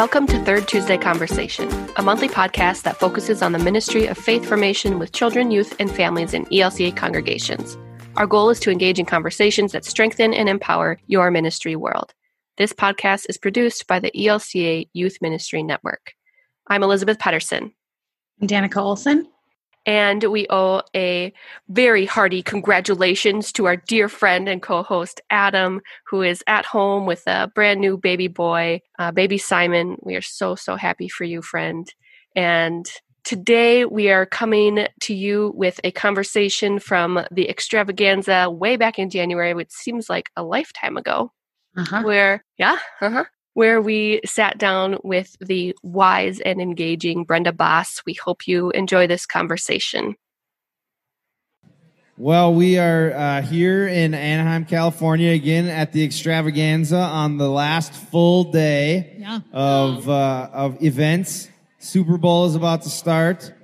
Welcome to Third Tuesday Conversation, a monthly podcast that focuses on the ministry of faith formation with children, youth, and families in ELCA congregations. Our goal is to engage in conversations that strengthen and empower your ministry world. This podcast is produced by the ELCA Youth Ministry Network. I'm Elizabeth Pedersen. I'm Danica Olson. And we owe a very hearty congratulations to our dear friend and co-host, Adam, who is at home with a brand new baby boy, baby Simon. We are so happy for you, friend. And today we are coming to you with a conversation from the extravaganza way back in January, which seems like a lifetime ago, where we sat down with the wise and engaging Brenda Boss. We hope you enjoy this conversation. Well, we are here in Anaheim, California, again at the extravaganza on the last full day of events. Super Bowl is about to start.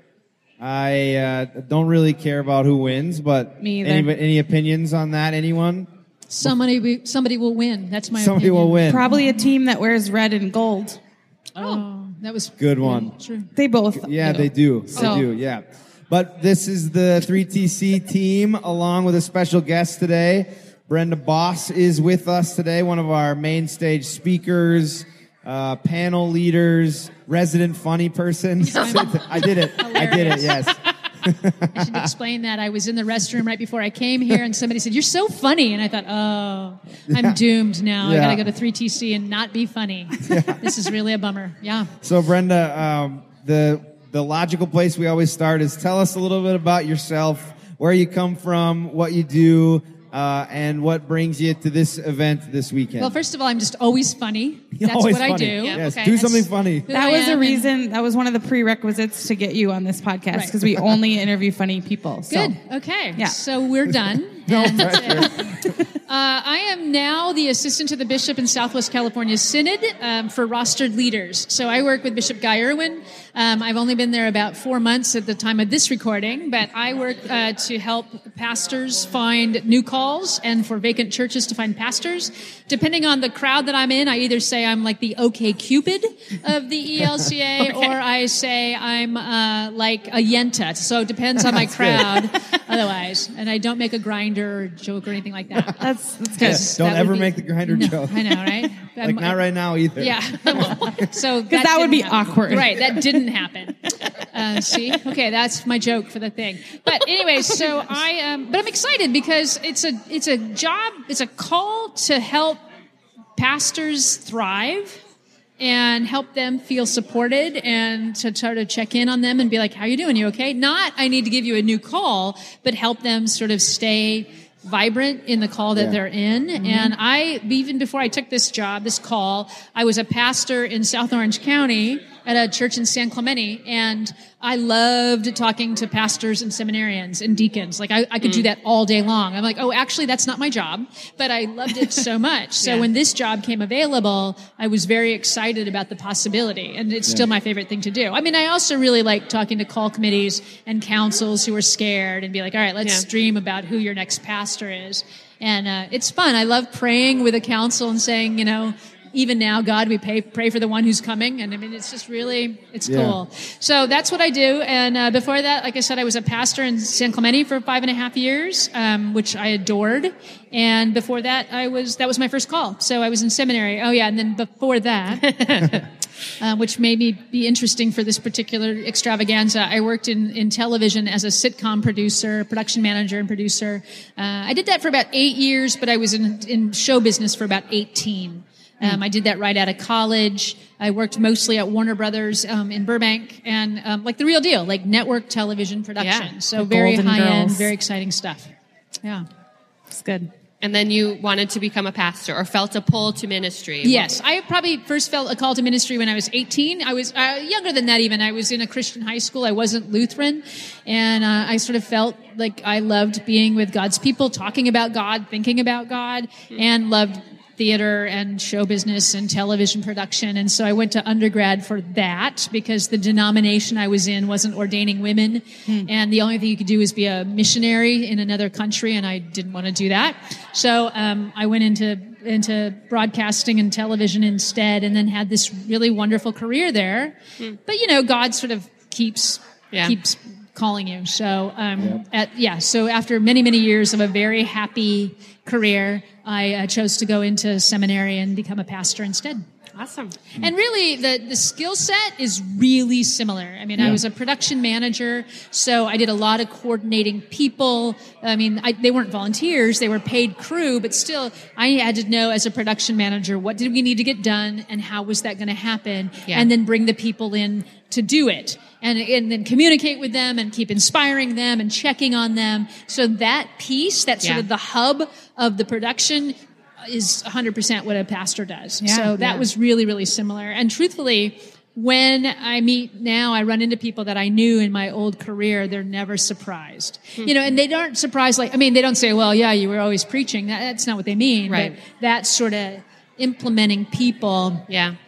I don't really care about who wins, but me either. Any opinions on that? Anyone? Somebody will win. That's my Somebody opinion. will win. Probably a team that wears red and gold. Oh, that was good one. True. They both. Yeah, they do. So. They do, yeah. But this is the 3TC team along with a special guest today. Brenda Boss is with us today, one of our main stage speakers, panel leaders, resident funny person. I did it, yes. I should explain that. I was in the restroom right before I came here, and somebody said, "You're so funny." And I thought, I'm doomed now. Yeah. I got to go to 3TC and not be funny. Yeah. This is really a bummer. Yeah. So, Brenda, the logical place we always start is tell us a little bit about yourself, where you come from, what you do, and what brings you to this event this weekend. Well, first of all, I'm just always funny. That's always what funny. I do. Yes, Okay. do something funny. That was the reason. That was one of the prerequisites to get you on this podcast because we only interview funny people. So. Good. Okay. Yeah. So we're done. No And, pressure. I am now the assistant to the bishop in Southwest California Synod for rostered leaders. So I work with Bishop Guy Irwin. I've only been there about 4 months at the time of this recording, but I work to help pastors find new calls and for vacant churches to find pastors. Depending on the crowd that I'm in, I either say I'm like the OK Cupid of the ELCA or I say I'm like a Yenta. So it depends on my crowd otherwise. And I don't make a grinder or joke or anything like that. That's good. Don't ever make the grinder joke. I know, right? Like not right now either. Yeah. So Because that would be awkward. Right. That didn't happen. See? Okay. That's my joke for the thing. But anyway, so but I'm excited because it's a job, it's a call to help pastors thrive and help them feel supported and to try to check in on them and be like, how you doing? You okay? Not, I need to give you a new call, but help them sort of stay vibrant in the call that they're in. Mm-hmm. And even before I took this call, I was a pastor in South Orange County at a church in San Clemente, and I loved talking to pastors and seminarians and deacons. Like I could do that all day long. I'm like, oh, actually, that's not my job, but I loved it so much. So when this job came available, I was very excited about the possibility, and it's still my favorite thing to do. I mean, I also really like talking to call committees and councils who are scared and be like, all right, let's dream about who your next pastor is. And it's fun. I love praying with a council and saying, even now, God, we pray for the one who's coming. And I mean, it's just really, it's cool. So that's what I do. And before that, like I said, I was a pastor in San Clemente for 5.5 years, which I adored. And before that, that was my first call. So I was in seminary. Oh yeah. And then before that, which made me be interesting for this particular extravaganza, I worked in television as a sitcom producer, production manager and producer. I did that for about 8 years, but I was in show business for about 18. I did that right out of college. I worked mostly at Warner Brothers in Burbank and like the real deal, like network television production. Yeah. So very high-end, very exciting stuff. Yeah. It's good. And then you wanted to become a pastor or felt a pull to ministry. Yes. I probably first felt a call to ministry when I was 18. I was younger than that even. I was in a Christian high school. I wasn't Lutheran. And I sort of felt like I loved being with God's people, talking about God, thinking about God, and loved theater and show business and television production. And so I went to undergrad for that because the denomination I was in wasn't ordaining women. And the only thing you could do is be a missionary in another country. And I didn't want to do that. So I went into broadcasting and television instead, and then had this really wonderful career there. But, God sort of keeps calling you. So, so after many, many years of a very happy career, I chose to go into seminary and become a pastor instead. Awesome. And really, the skill set is really similar. I mean, I was a production manager, so I did a lot of coordinating people. I mean, they weren't volunteers, they were paid crew, but still, I had to know as a production manager, what did we need to get done and how was that going to happen? And then bring the people in to do it. And then communicate with them and keep inspiring them and checking on them. So that piece, that's sort of the hub of the production, is 100% what a pastor does. So that was really, really similar. And truthfully, when I meet now, I run into people that I knew in my old career, they're never surprised. And they aren't surprised they don't say, well, yeah, you were always preaching. That's not what they mean. Right. But that's sort of implementing people,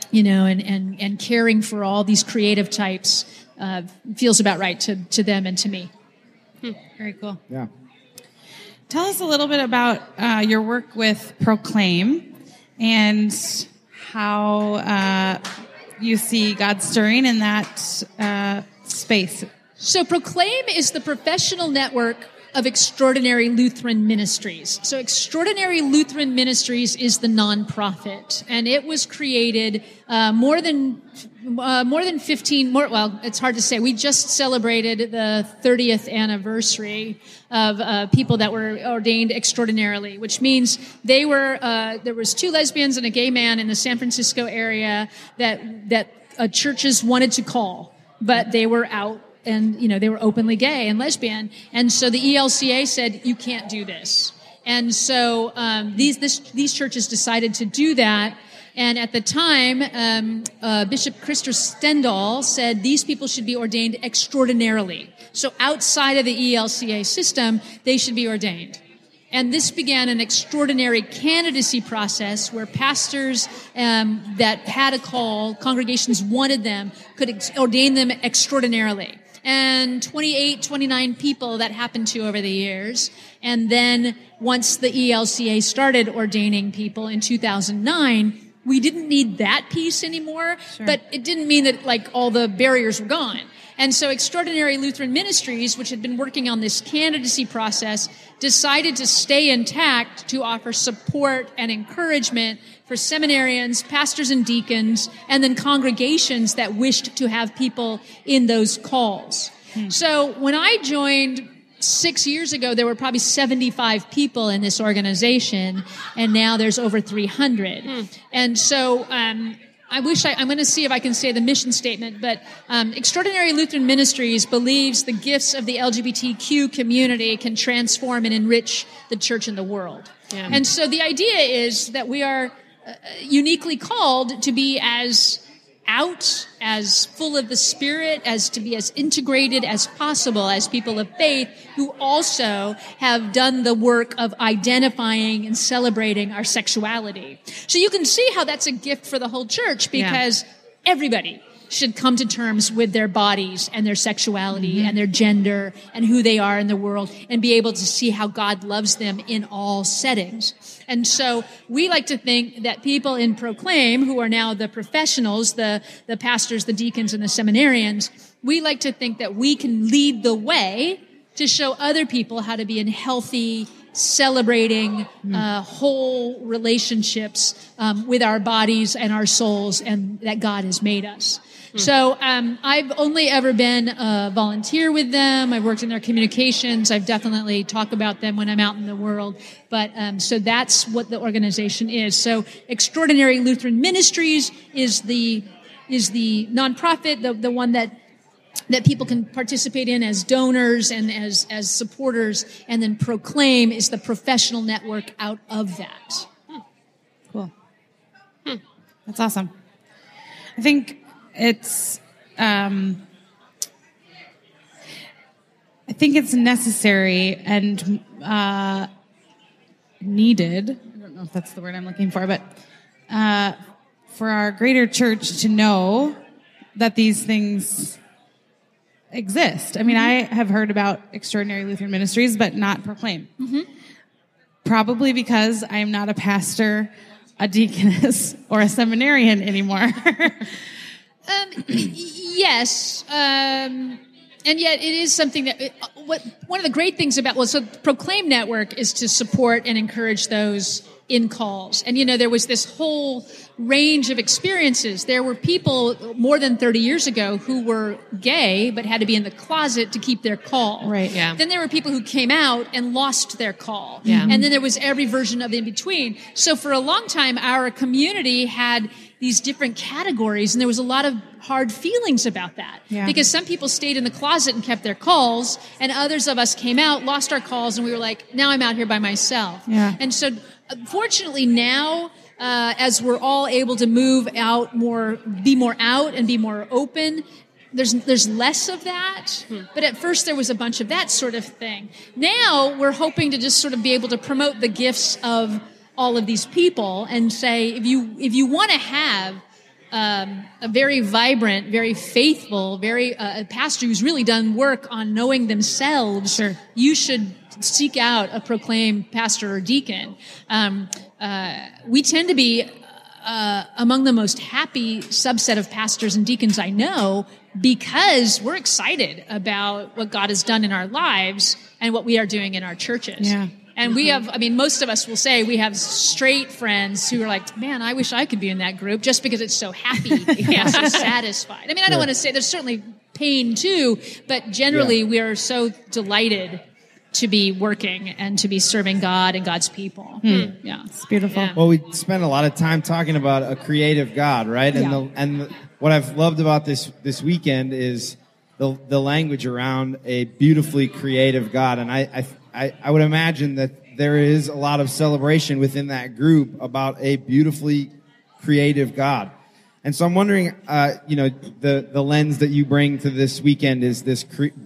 and caring for all these creative types feels about right to them and to me. Very cool. Yeah. Tell us a little bit about your work with Proclaim and how you see God stirring in that space. So Proclaim is the professional network of Extraordinary Lutheran Ministries. So Extraordinary Lutheran Ministries is the nonprofit, and it was created more than 15. It's hard to say. We just celebrated the 30th anniversary of people that were ordained extraordinarily, which means there was 2 lesbians and a gay man in the San Francisco area that churches wanted to call, but they were out. And, they were openly gay and lesbian. And so the ELCA said, you can't do this. And so these churches decided to do that. And at the time, Bishop Christopher Stendahl said these people should be ordained extraordinarily. So outside of the ELCA system, they should be ordained. And this began an extraordinary candidacy process where pastors that had a call, congregations wanted them, could ordain them extraordinarily. And 29 people that happened to over the years. And then once the ELCA started ordaining people in 2009, we didn't need that piece anymore, but it didn't mean that all the barriers were gone. And so Extraordinary Lutheran Ministries, which had been working on this candidacy process, decided to stay intact to offer support and encouragement for seminarians, pastors and deacons, and then congregations that wished to have people in those calls. So when I joined 6 years ago, there were probably 75 people in this organization, and now there's over 300. And so I'm going to see if I can say the mission statement, but Extraordinary Lutheran Ministries believes the gifts of the LGBTQ community can transform and enrich the church and the world. And so the idea is that we are uniquely called to be as out, as full of the Spirit, as to be as integrated as possible as people of faith who also have done the work of identifying and celebrating our sexuality. So you can see how that's a gift for the whole church, because everybody should come to terms with their bodies and their sexuality and their gender and who they are in the world, and be able to see how God loves them in all settings. And so we like to think that people in Proclaim, who are now the professionals, the pastors, the deacons, and the seminarians, we like to think that we can lead the way to show other people how to be in healthy, celebrating, whole relationships with our bodies and our souls, and that God has made us. So I've only ever been a volunteer with them. I've worked in their communications. I've definitely talked about them when I'm out in the world. But so that's what the organization is. So Extraordinary Lutheran Ministries is the nonprofit, the one that people can participate in as donors and as supporters. And then Proclaim is the professional network out of that. Cool. That's awesome. I think it's necessary and needed don't know if that's the word I'm looking for, but for our greater church to know that these things exist. I mean, I have heard about Extraordinary Lutheran Ministries, but not Proclaim. Probably because I am not a pastor, a deaconess, or a seminarian anymore. Yes. And yet it is something that, one of the great things about, so Proclaim Network is to support and encourage those in calls. And, there was this whole range of experiences. There were people more than 30 years ago who were gay, but had to be in the closet to keep their call. Right. Yeah. Then there were people who came out and lost their call. Yeah. And then there was every version of in between. So for a long time, our community had these different categories, and there was a lot of hard feelings about that. Yeah. Because some people stayed in the closet and kept their calls, and others of us came out, lost our calls, and we were like, now I'm out here by myself. Yeah. And so, fortunately now, as we're all able to move out more, be more out and be more open, there's less of that. But at first there was a bunch of that sort of thing. Now we're hoping to just sort of be able to promote the gifts of all of these people and say, if you want to have a very vibrant, very faithful, very a pastor who's really done work on knowing themselves, Sure. you should seek out a Proclaim pastor or deacon. We tend to be among the most happy subset of pastors and deacons I know, because we're excited about what God has done in our lives and what we are doing in our churches. Yeah. And we have, most of us will say we have straight friends who are like, man, I wish I could be in that group just because it's so happy and so satisfied. I don't want to say, there's certainly pain too, but generally we are so delighted to be working and to be serving God and God's people. Yeah. It's beautiful. Yeah. Well, we spent a lot of time talking about a creative God, right? And what I've loved about this weekend is the language around a beautifully creative God. And I would imagine that there is a lot of celebration within that group about a beautifully creative God. And so I'm wondering, the lens that you bring to this weekend is this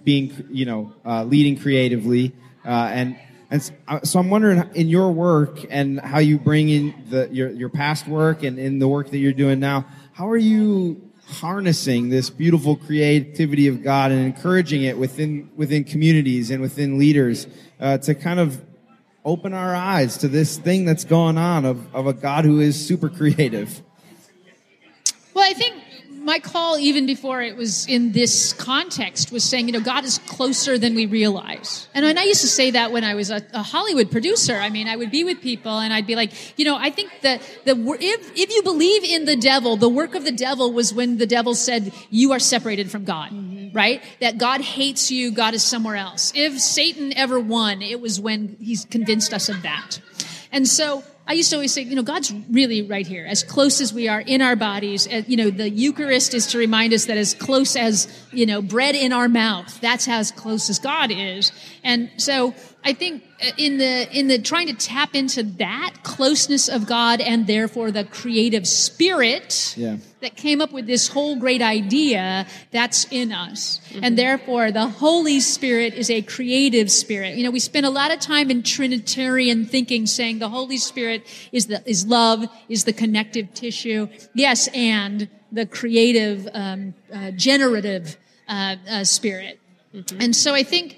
leading creatively, and so I'm wondering, in your work and how you bring in your past work and in the work that you're doing now, how are you harnessing this beautiful creativity of God and encouraging it within communities and within leaders to kind of open our eyes to this thing that's going on of a God who is super creative? Well, I think my call, even before it was in this context, was saying, God is closer than we realize. And I used to say that when I was a Hollywood producer. I would be with people and I'd be like, I think that if you believe in the devil, the work of the devil was when the devil said, you are separated from God, right? That God hates you, God is somewhere else. If Satan ever won, it was when he's convinced us of that. And so I used to always say, God's really right here, as close as we are in our bodies. The Eucharist is to remind us that as close as, bread in our mouth, that's as close as God is. And so I think in the trying to tap into that closeness of God and therefore the creative spirit that came up with this whole great idea, that's in us. And therefore the Holy Spirit is a creative spirit. We spend a lot of time in Trinitarian thinking saying the Holy Spirit is love, is the connective tissue. Yes, and the creative, generative spirit. And so I think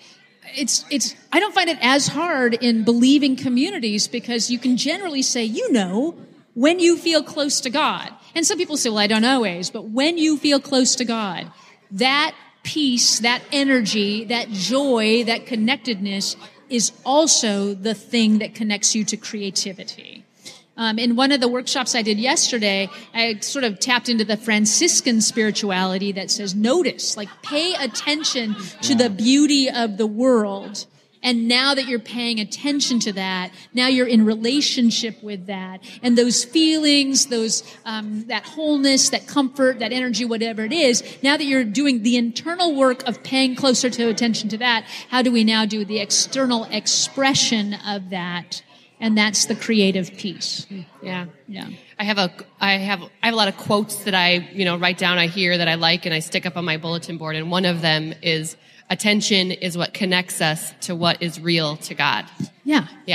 I don't find it as hard in believing communities, because you can generally say, when you feel close to God. And some people say, well, I don't always, but when you feel close to God, that peace, that energy, that joy, that connectedness is also the thing that connects you to creativity. In one of the workshops I did yesterday, I sort of tapped into the Franciscan spirituality that says, notice, pay attention to the beauty of the world. And now that you're paying attention to that, now you're in relationship with that. And those feelings, that wholeness, that comfort, that energy, whatever it is, now that you're doing the internal work of paying closer attention to that, how do we now do the external expression of that? And that's the creative piece. Yeah. Yeah. I have a lot of quotes that I, write down, I hear that I like, and I stick up on my bulletin board. And one of them is, attention is what connects us to what is real to God. Yeah. Yeah.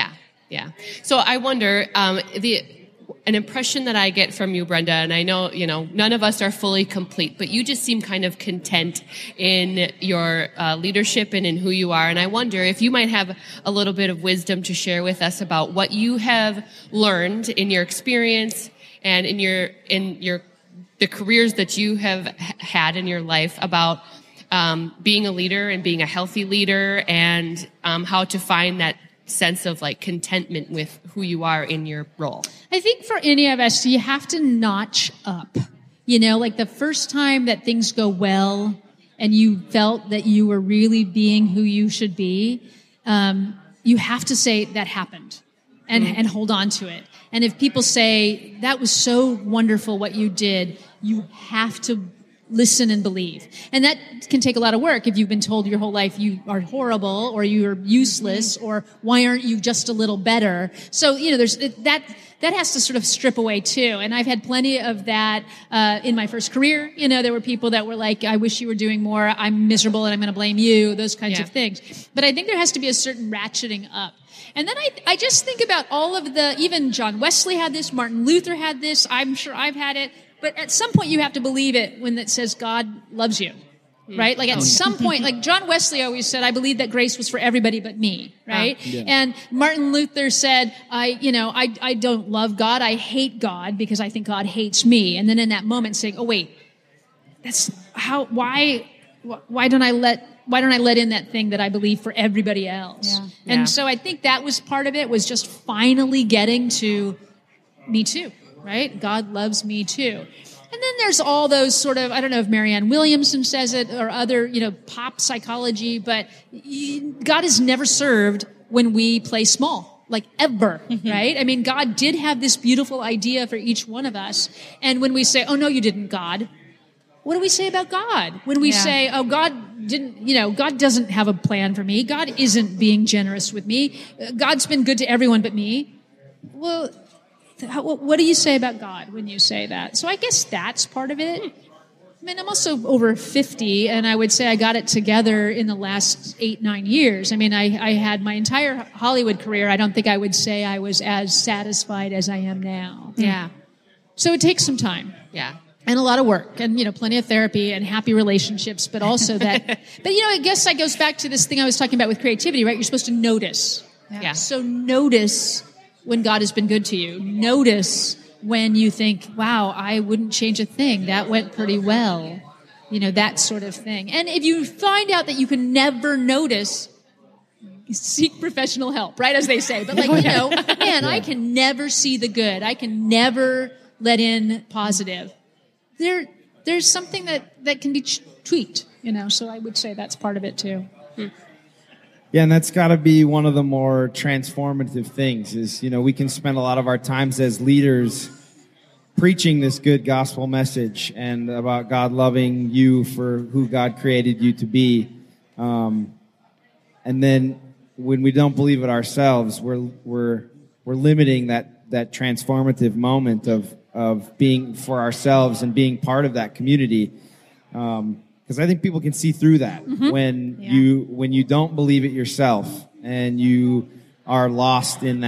Yeah. So I wonder, an impression that I get from you, Brenda, and I know, none of us are fully complete, but you just seem kind of content in your leadership and in who you are. And I wonder if you might have a little bit of wisdom to share with us about what you have learned in your experience and in the careers that you have had in your life about being a leader and being a healthy leader, and how to find that sense of like contentment with who you are in your role. I think for any of us, you have to notch up. Like the first time that things go well and you felt that you were really being who you should be, you have to say that happened and hold on to it. And if people say, that was so wonderful what you did, you have to listen and believe. And that can take a lot of work if you've been told your whole life you are horrible or you're useless or why aren't you just a little better? So, there's that has to sort of strip away too. And I've had plenty of that in my first career. There were people that were like, I wish you were doing more. I'm miserable and I'm going to blame you, those kinds of things. But I think there has to be a certain ratcheting up. And then I just think about all of even John Wesley had this, Martin Luther had this, I'm sure I've had it. But at some point you have to believe it when it says God loves you, right? Like at some point, like John Wesley always said, I believe that grace was for everybody but me, right? Yeah. And Martin Luther said, I don't love God, I hate God because I think God hates me. And then in that moment saying, oh wait, why don't I let in that thing that I believe for everybody else? Yeah. And so I think that was part of it, was just finally getting to me too. Right? God loves me too. And then there's all those sort of, I don't know if Marianne Williamson says it or other, pop psychology, but God is never served when we play small, like ever, right? I mean, God did have this beautiful idea for each one of us. And when we say, oh, no, you didn't, God, what do we say about God? When we say, oh, God didn't, God doesn't have a plan for me. God isn't being generous with me. God's been good to everyone but me. Well, what do you say about God when you say that? So I guess that's part of it. I mean, I'm also over 50, and I would say I got it together in the last 8-9 years. I mean, I had my entire Hollywood career. I don't think I would say I was as satisfied as I am now. Yeah. So it takes some time. Yeah. And a lot of work, and, plenty of therapy and happy relationships, but also that, but, I guess that goes back to this thing I was talking about with creativity, right? You're supposed to notice. Yeah. So notice when God has been good to you. Notice when you think, wow, I wouldn't change a thing. That went pretty well. That sort of thing. And if you find out that you can never notice, seek professional help, right? As they say. But I can never see the good. I can never let in positive. There's something that can be tweaked, so I would say that's part of it too. Yeah, and that's got to be one of the more transformative things is, we can spend a lot of our times as leaders preaching this good gospel message and about God loving you for who God created you to be. And then when we don't believe it ourselves, we're limiting that transformative moment of being for ourselves and being part of that community. Because I think people can see through that when you don't believe it yourself and you are lost in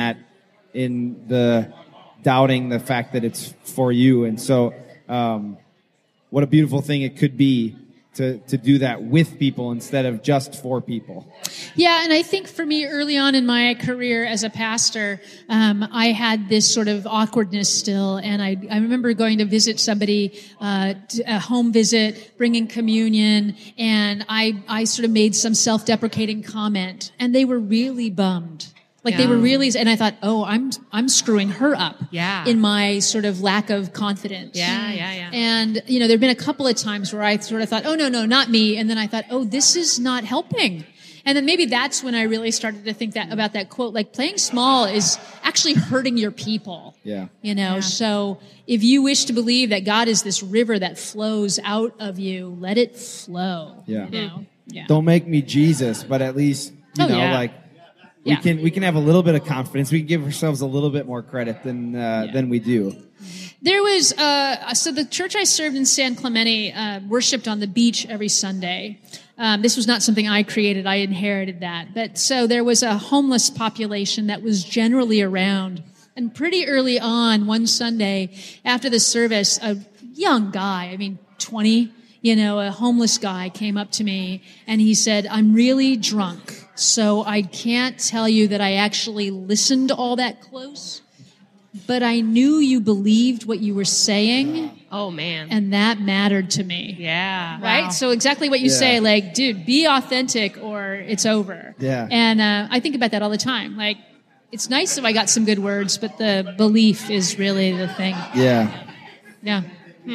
the doubting the fact that it's for you. And so, what a beautiful thing it could be to do that with people instead of just for people. Yeah, and I think for me early on in my career as a pastor, I had this sort of awkwardness still, and I remember going to visit somebody, a home visit, bringing communion, and I sort of made some self-deprecating comment, and they were really bummed. Like they were really, and I thought, oh, I'm screwing her up. Yeah. In my sort of lack of confidence. Yeah. And there've been a couple of times where I sort of thought, oh no, not me, and then I thought, oh, this is not helping. And then maybe that's when I really started to think about that quote, like playing small is actually hurting your people. Yeah. So if you wish to believe that God is this river that flows out of you, let it flow. Yeah. Don't make me Jesus, but at least we can have a little bit of confidence. We can give ourselves a little bit more credit than we do. There was, so the church I served in San Clemente worshipped on the beach every Sunday. This was not something I created. I inherited that. But so there was a homeless population that was generally around. And pretty early on, one Sunday after the service, a young guy, 20, a homeless guy came up to me and he said, "I'm really drunk, so I can't tell you that I actually listened all that close. But I knew you believed what you were saying." Oh, man. And that mattered to me. Yeah. Right? Wow. So exactly what you say, like, dude, be authentic or it's over. Yeah. And I think about that all the time. Like, it's nice if I got some good words, but the belief is really the thing. Yeah. Yeah.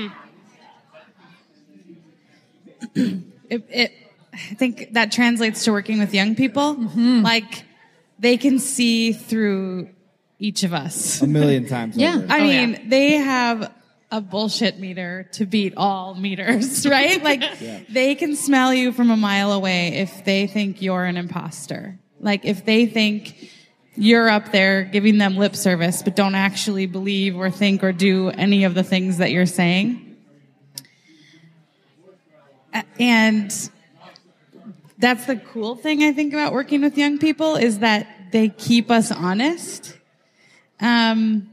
I think that translates to working with young people. Like, they can see through each of us. A million times Yeah. over. I mean, they have a bullshit meter to beat all meters, right? Like, they can smell you from a mile away if they think you're an imposter. Like, if they think you're up there giving them lip service, but don't actually believe or think or do any of the things that you're saying. And that's the cool thing, I think, about working with young people is that they keep us honest. And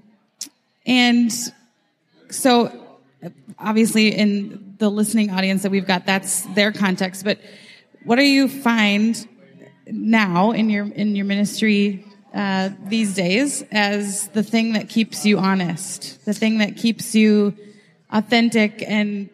so obviously in the listening audience that we've got, that's their context. But what do you find now in your ministry these days as the thing that keeps you honest, the thing that keeps you authentic and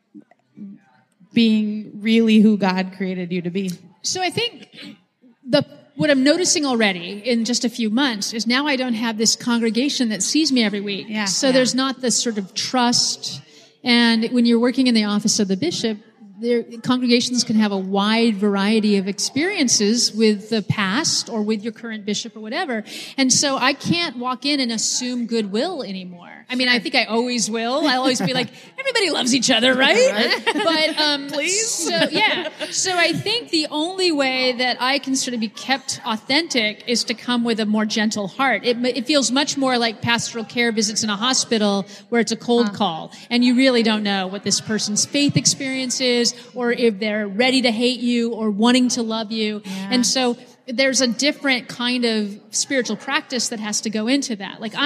being really who God created you to be? So I think what I'm noticing already in just a few months is now I don't have this congregation that sees me every week. Yeah. So there's not this sort of trust. And when you're working in the office of the bishop, congregations can have a wide variety of experiences with the past or with your current bishop or whatever. And so I can't walk in and assume goodwill anymore. I think I always will. I'll always be like, everybody loves each other, right? But, Please? So I think the only way that I can sort of be kept authentic is to come with a more gentle heart. It feels much more like pastoral care visits in a hospital where it's a cold call and you really don't know what this person's faith experience is or if they're ready to hate you or wanting to love you. Yeah. And so there's a different kind of spiritual practice that has to go into that. Like,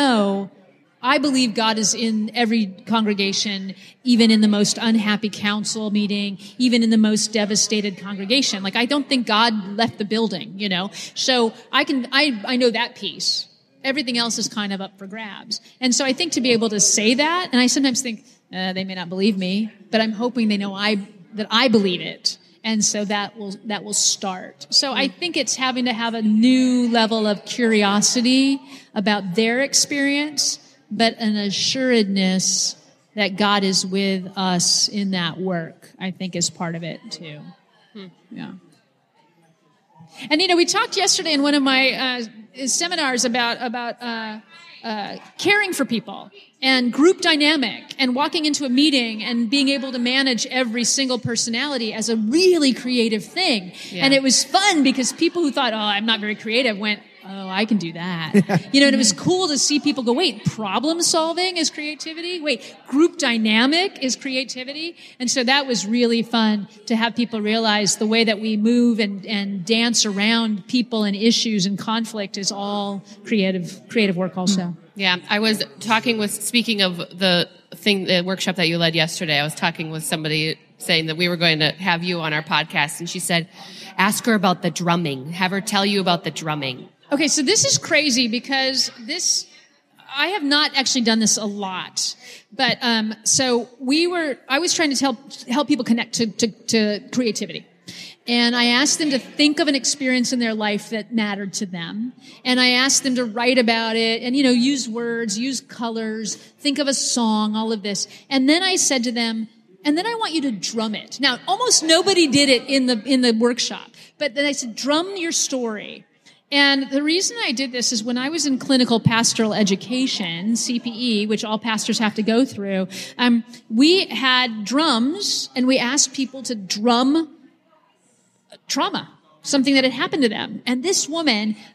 I believe God is in every congregation, even in the most unhappy council meeting, even in the most devastated congregation. Like, I don't think God left the building, So I know that piece. Everything else is kind of up for grabs. And so I think to be able to say that, and I sometimes think, they may not believe me, but I'm hoping they know that I believe it. And so that will start. So I think it's having to have a new level of curiosity about their experience, but an assuredness that God is with us in that work, I think is part of it too. Yeah. And we talked yesterday in one of my seminars about caring for people and group dynamic and walking into a meeting and being able to manage every single personality as a really creative thing. Yeah. And it was fun because people who thought, I'm not very creative went, I can do that. And it was cool to see people go, wait, problem solving is creativity? Wait, group dynamic is creativity? And so that was really fun to have people realize the way that we move and dance around people and issues and conflict is all creative work also. Yeah, I was speaking of the workshop that you led yesterday, I was talking with somebody saying that we were going to have you on our podcast, and she said, ask her about the drumming. Have her tell you about the drumming. Okay, so this is crazy because I have not actually done this a lot, but so I was trying to help people connect to creativity. And I asked them to think of an experience in their life that mattered to them. And I asked them to write about it and, use words, use colors, think of a song, all of this. And then I said to them, and then I want you to drum it. Now, almost nobody did it in the workshop, but then I said, drum your story. And the reason I did this is when I was in clinical pastoral education, CPE, which all pastors have to go through, we had drums and we asked people to drum trauma, something that had happened to them. And this woman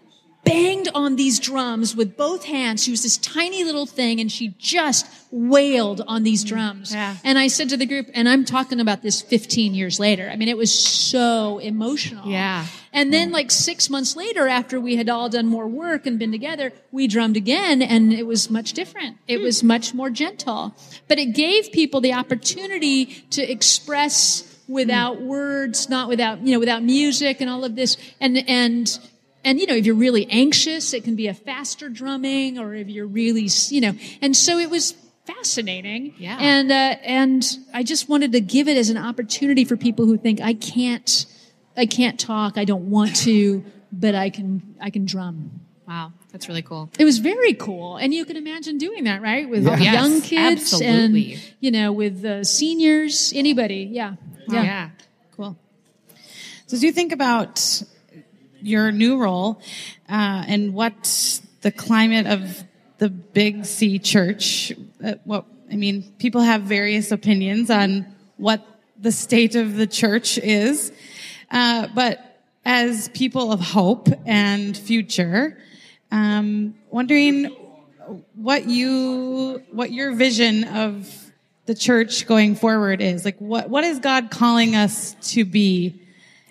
banged on these drums with both hands. She was this tiny little thing, and she just wailed on these drums. Yeah. And I said to the group, and I'm talking about this 15 years later. I mean, it was so emotional. Yeah. And then like 6 months later, after we had all done more work and been together, we drummed again, and it was much different. It was much more gentle. But it gave people the opportunity to express without words, not without, without music and all of this. And if you're really anxious, it can be a faster drumming, or if you're really, and so it was fascinating. Yeah. And I just wanted to give it as an opportunity for people who think, I can't talk, I don't want to, but I can drum. Wow, that's really cool. It was very cool. And you can imagine doing that, right? With Yeah. Yes, young kids absolutely. and, with seniors, anybody. Yeah. Wow. Yeah. Cool. So as you think about your new role and what the climate of the Big C Church, people have various opinions on what the state of the church is, but as people of hope and future, wondering what your vision of the church going forward is. Like, what is God calling us to be?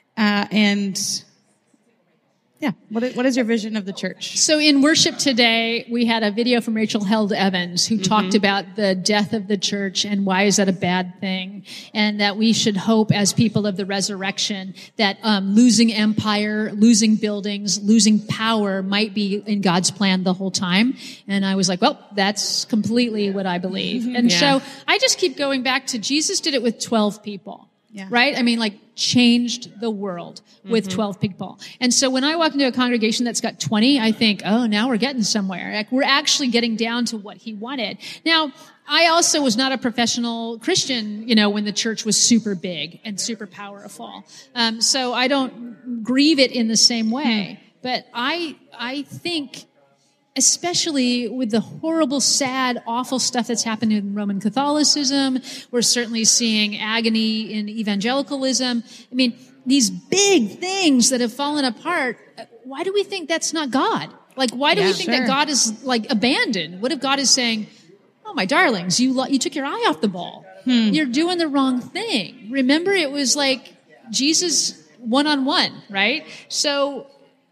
What is your vision of the church? So in worship today, we had a video from Rachel Held Evans who talked about the death of the church and why is that a bad thing, and that we should hope as people of the resurrection that losing empire, losing buildings, losing power might be in God's plan the whole time. And I was like, well, that's completely what I believe. And so I just keep going back to Jesus did it with 12 people. Yeah. Right? I mean, changed the world with 12 people. And so when I walk into a congregation that's got 20, I think, oh, now we're getting somewhere. Like, we're actually getting down to what he wanted. Now, I also was not a professional Christian, when the church was super big and super powerful. So I don't grieve it in the same way. But I think, especially with the horrible, sad, awful stuff that's happened in Roman Catholicism. We're certainly seeing agony in evangelicalism. I mean, these big things that have fallen apart, why do we think that's not God? Like, why do we think that God is, abandoned? What if God is saying, oh, my darlings, you took your eye off the ball. You're doing the wrong thing. Remember, it was like Jesus one-on-one, right? So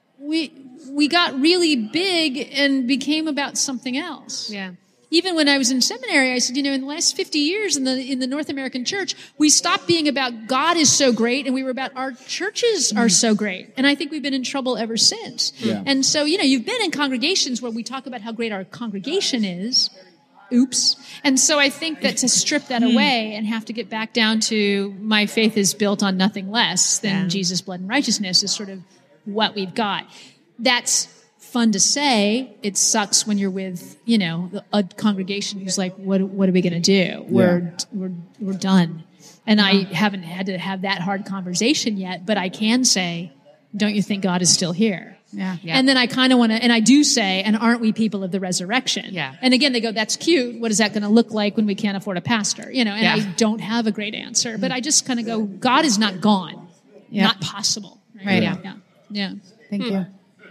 we got really big and became about something else. Yeah. Even when I was in seminary, I said, in the last 50 years in the North American church, we stopped being about God is so great, and we were about our churches are so great. And I think we've been in trouble ever since. Yeah. And so, you've been in congregations where we talk about how great our congregation is. Oops. And so I think that to strip that away and have to get back down to my faith is built on nothing less than Jesus' blood and righteousness is sort of what we've got. That's fun to say. It sucks when you're with, a congregation who's like, what are we going to do? We're done. And I haven't had to have that hard conversation yet, but I can say, don't you think God is still here? Yeah. And then I kind of want to, and I do say, and aren't we people of the resurrection? Yeah. And again, they go, that's cute. What is that going to look like when we can't afford a pastor? And I don't have a great answer, but I just kind of go, God is not gone. Not possible. Right. Yeah. Thank you.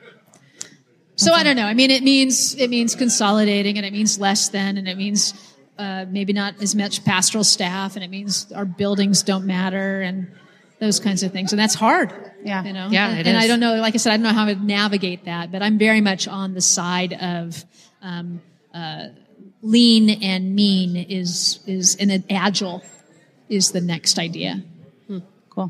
So I don't know. I mean, it means consolidating, and it means less than, and it means maybe not as much pastoral staff, and it means our buildings don't matter, and those kinds of things. And that's hard. Yeah. Yeah, and it is. I don't know, like I said, I don't know how to navigate that, but I'm very much on the side of lean and mean is and agile is the next idea. Cool.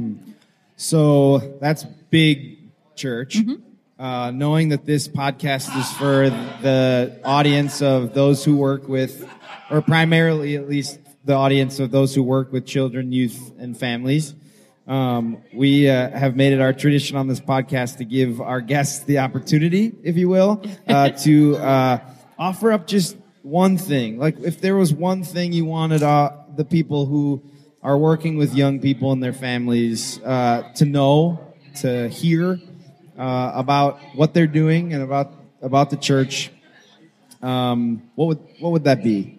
So that's big church. Knowing that this podcast is for the audience of those who work with, or primarily at least the audience of those who work with children, youth, and families, we have made it our tradition on this podcast to give our guests the opportunity, if you will, to offer up just one thing. Like, if there was one thing you wanted the people who are working with young people and their families to know, to hear about what they're doing and about the church, what would that be?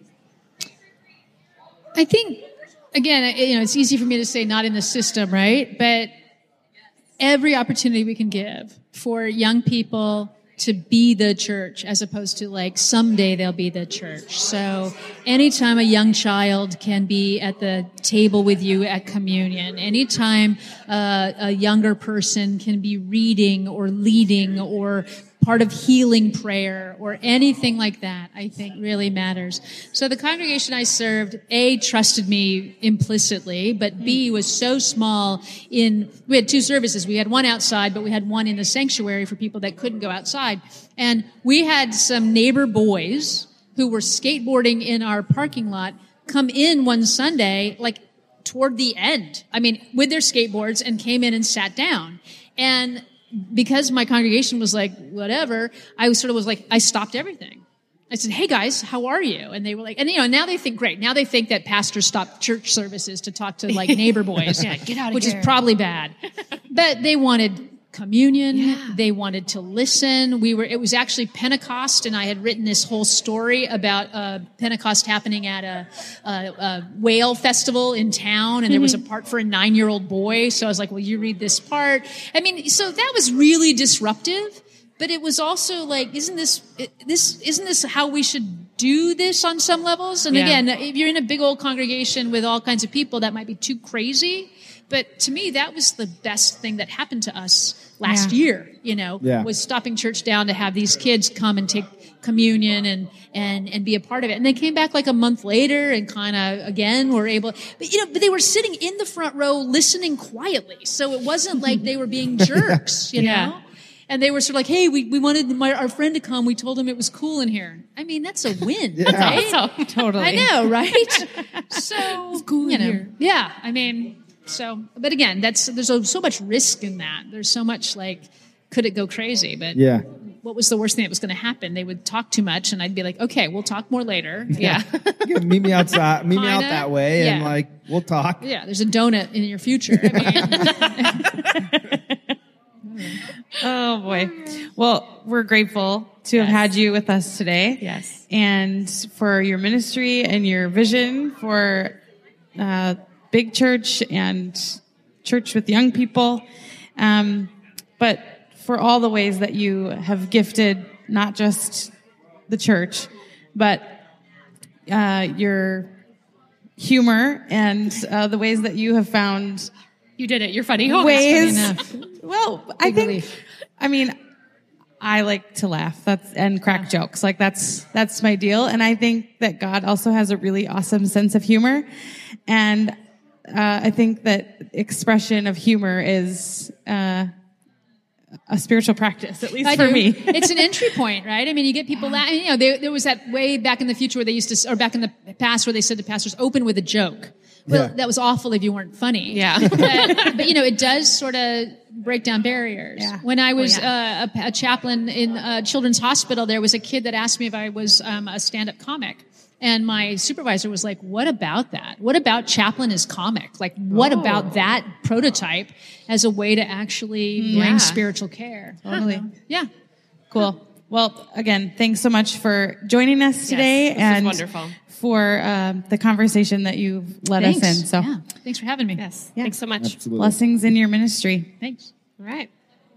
I think, again, it's easy for me to say not in the system, right? But every opportunity we can give for young people to be the church as opposed to like someday they'll be the church. So anytime a young child can be at the table with you at communion, anytime a younger person can be reading or leading or part of healing prayer or anything like that, I think really matters. So the congregation I served, A, trusted me implicitly, but B, was so small we had 2 services. We had one outside, but we had one in the sanctuary for people that couldn't go outside. And we had some neighbor boys who were skateboarding in our parking lot come in one Sunday, like toward the end, with their skateboards, and came in and sat down. And because my congregation was like, whatever, I stopped everything. I said, hey guys, how are you? And they were like, and now they think great. Now they think that pastors stop church services to talk to like neighbor boys, Yeah, get out of which here. is probably bad. But they wanted communion. Yeah. They wanted to listen. It was actually Pentecost, and I had written this whole story about Pentecost happening at a whale festival in town, and there was a part for a 9-year-old boy. So I was like, well, you read this part. So that was really disruptive, but it was also like, isn't this how we should do this on some levels? And again, if you're in a big old congregation with all kinds of people, that might be too crazy. But to me, that was the best thing that happened to us last year, was stopping church down to have these kids come and take communion and be a part of it. And they came back like a month later and kind of, again, were able, but they were sitting in the front row listening quietly. So it wasn't like they were being jerks, you know? And they were sort of like, hey, we wanted our friend to come. We told him it was cool in here. That's a win, right? So, totally. I know, right? So, it's cool in here. Yeah, but again, there's so much risk in that. There's so much like, could it go crazy? But what was the worst thing that was going to happen? They would talk too much, and I'd be like, okay, we'll talk more later. Yeah. Meet me outside. Meet me out that way, and we'll talk. Yeah, there's a donut in your future. Oh boy. Well, we're grateful to have had you with us today. Yes. And for your ministry and your vision for big church and church with young people. But for all the ways that you have gifted not just the church, but your humor and the ways that you have found You did it. You're funny. ways. That's funny enough. Well, I think, I like to laugh and crack jokes. Like that's my deal. And I think that God also has a really awesome sense of humor. And I think that expression of humor is a spiritual practice, at least for me. It's an entry point, right? You get people laughing. There was that way back in the future where they used to, or back in the past where they said to pastors, open with a joke. Well, that was awful if you weren't funny. Yeah. but it does sort of break down barriers. Yeah. When I was a chaplain in a children's hospital, there was a kid that asked me if I was a stand-up comic. And my supervisor was like, what about that? What about chaplain as comic? Like, what about that prototype as a way to actually bring spiritual care? Totally. Yeah. Cool. Well, again, thanks so much for joining us today. This and was wonderful. For the conversation that you've led us in. So, thanks for having me. Yes. Thanks so much. Absolutely. blessings in your ministry. Thanks. All right.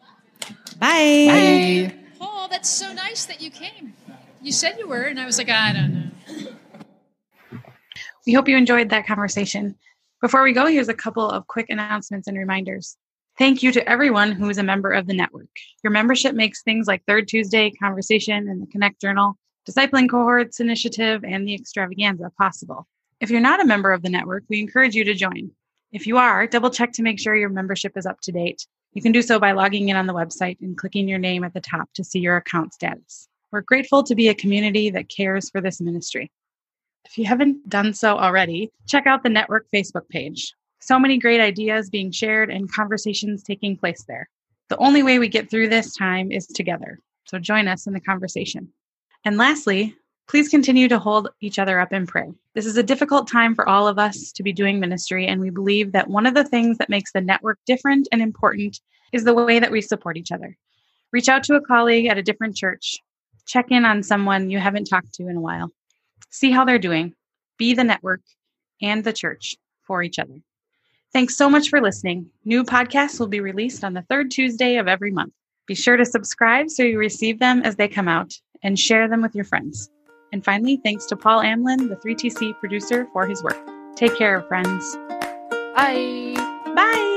Bye. Paul, that's so nice that you came. You said you were, and I was like, I don't know. We hope you enjoyed that conversation. Before we go, here's a couple of quick announcements and reminders. Thank you to everyone who is a member of the network. Your membership makes things like Third Tuesday Conversation and the Connect Journal, Discipling Cohorts Initiative, and the Extravaganza possible. If you're not a member of the network, we encourage you to join. If you are, double check to make sure your membership is up to date. You can do so by logging in on the website and clicking your name at the top to see your account status. We're grateful to be a community that cares for this ministry. If you haven't done so already, check out the network Facebook page. So many great ideas being shared and conversations taking place there. The only way we get through this time is together. So join us in the conversation. And lastly, please continue to hold each other up in prayer. This is a difficult time for all of us to be doing ministry, and we believe that one of the things that makes the network different and important is the way that we support each other. Reach out to a colleague at a different church. Check in on someone you haven't talked to in a while. See how they're doing. Be the network and the church for each other. Thanks so much for listening. New podcasts will be released on the third Tuesday of every month. Be sure to subscribe so you receive them as they come out and share them with your friends. And finally, thanks to Paul Amlin, the 3TC producer, for his work. Take care, friends. Bye. Bye.